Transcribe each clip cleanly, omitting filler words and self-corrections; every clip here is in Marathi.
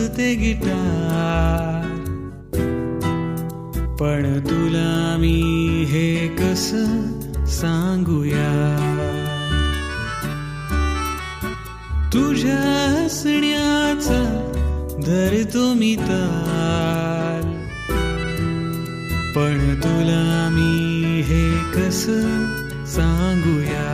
वाजवते गिटार. पण तुला मी हे कसं सांगूया. तुझ्या हसण्याचा धरतो मी ताल. पण तुला मी हे कसं सांगूया.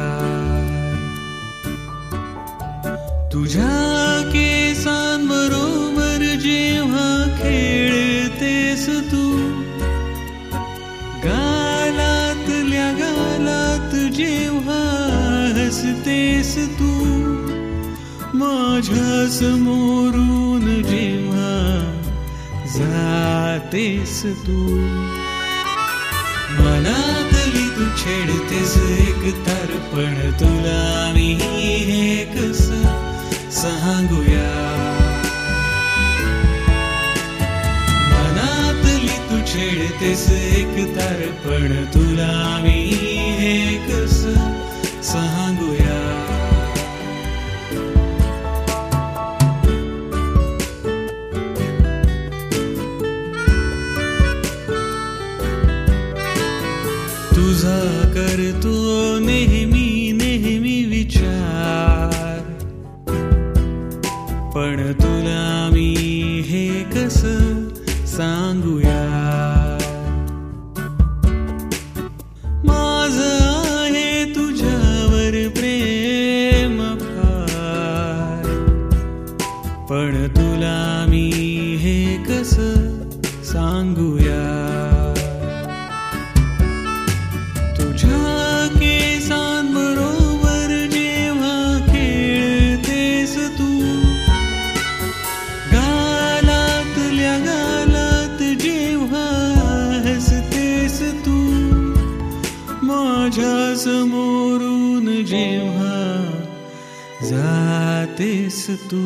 तुझ्या केसांबरोबर जेव्हा खेळतेस तू, गालातल्या गालात जेव्हा हसतेस तू, माझ्या समोरून जेव्हा जातेस तू, मनातली तू छेडतेस एक तार. पण तुला मी हे कसं सांगूया. मनातली तू छेडतेस एक तार. पण तुला मी हे कसं सांगूया. तुझा करतो नेहमी नेहमी विचार. पण तुला मी हे कसं सांगूया. माझं आहे तुझ्यावर प्रेम फार. पण तुला मी हे कसं सांगूया. तुझ्या केसांबरोबर जेव्हा खेळतेस तू, गालातल्या गालात जेव्हा हसतेस तू, माझ्या समोरून जेव्हा जातेस तू,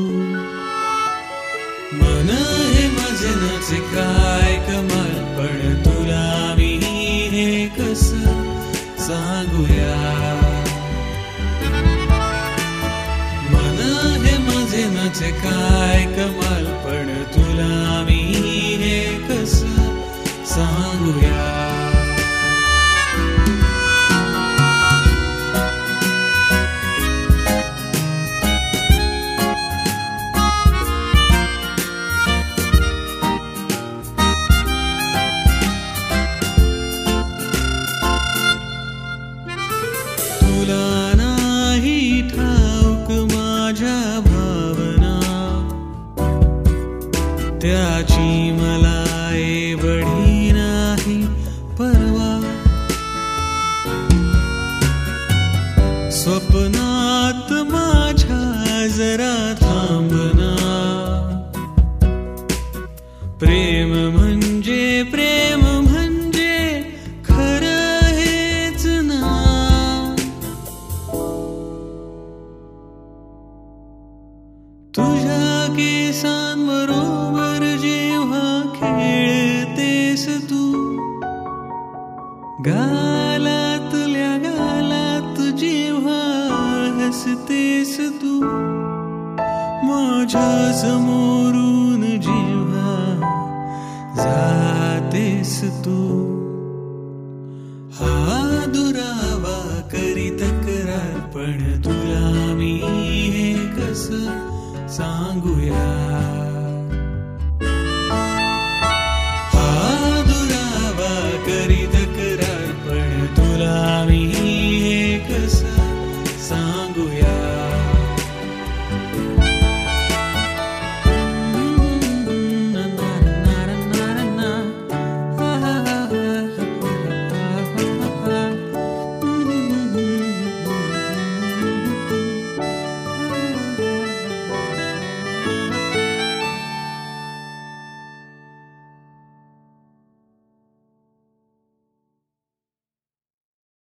मन हे माझे नाचे काय कमाल. पण तुला मी हे कसं सांगूया. मन हे माझे नाचे काय कमाल. पण तुला मी हे कसं सांगूया. तुला नाही ठाऊक माझ्या भावना, त्याची मला एवढी नाही परवा. स्वप्नात माझ्या जरा थांबना. प्रेम म्हणजे प्रेम म्हणजे खरं हेच ना. तुझ्या केसांबरोबर जेव्हा खेळतेस तू, गालातल्या गालात जेव्हा हसतेस तू, माझ्या समोरून जेव्हा जातेस तू. हा दुरावा करी तक्रार. पण तुला मी हे कसं सांगूया.